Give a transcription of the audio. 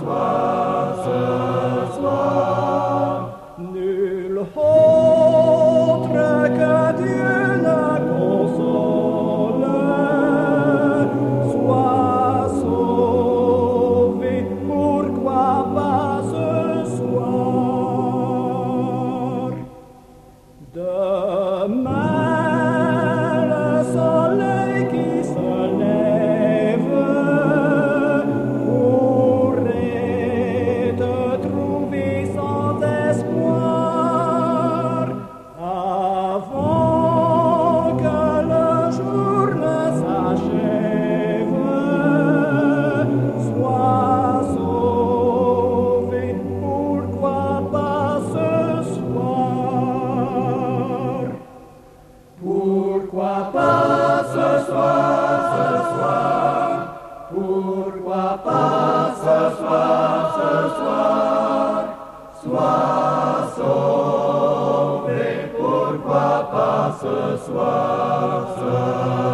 soir, ce soir. Nul autre que Dieu ne console. Sois sauvé, pourquoi pas ce soir? Demain, le soleil qui se lève pourrait te trouver sans espoir avant que le jour ne s'achève. Sois sauvé, pourquoi pas ce soir? Pourquoi pas ce soir, ce soir? Pourquoi pas ce soir, ce soir? Sois sauvé, pourquoi pas ce soir, ce